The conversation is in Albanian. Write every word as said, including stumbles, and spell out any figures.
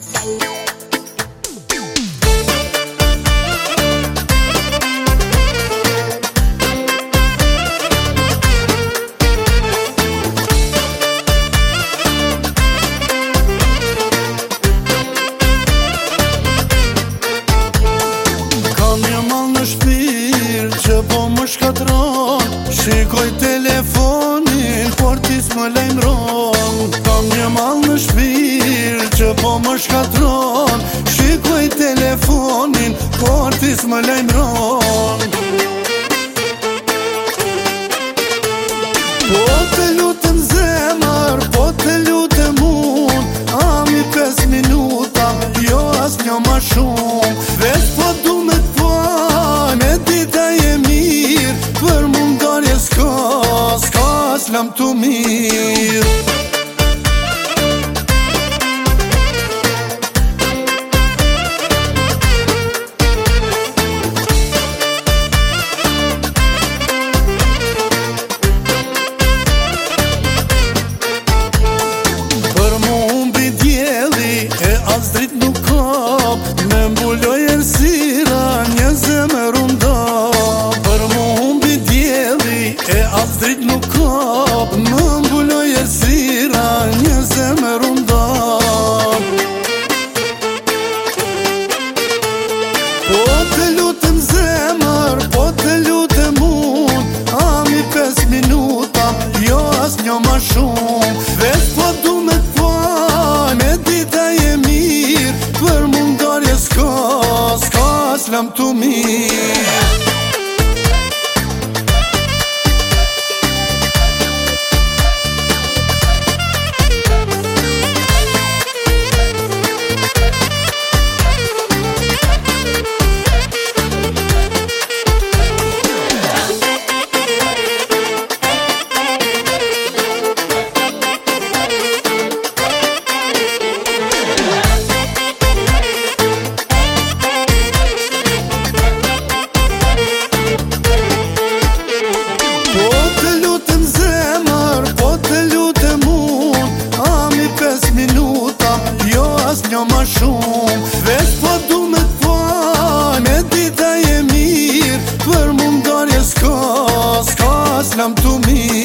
Që po më shkatron, shikoj telefonin, por tis më lejmëron. Kam një mall në shpirë që po më shkatron, shikoj telefonin, por tis më lejmëron. Po të lutem zemër, po të lutem unë, ami pes minuta, jo as një ma shumë. Veç po du me t'pa, me dita je mirë, për mu ndarje s'ka, s'ka s'lam t'u mirë. Për mu humbi djeli, e as drit nuk kap, me mbuloj ersira, një zemër unda. Për mu humbi djeli, e as drit nuk kap, me mbuloj ersira, një zemër unda. Po të lutem zemër, po të lutem unë, ami pes minuta, jo as një ma shumë. Veç po du me t'pa, me dita je mirë, për mu ndarje s'ka, s'ka s'lam t'u mirë. Po të lutem zemër, po të lutem unë, ami pes minuta, jo as një ma shumë. Veç po du me t'pa, me dita je mirë, për mu ndarje s'ka, s'ka s'lam t'u mirë.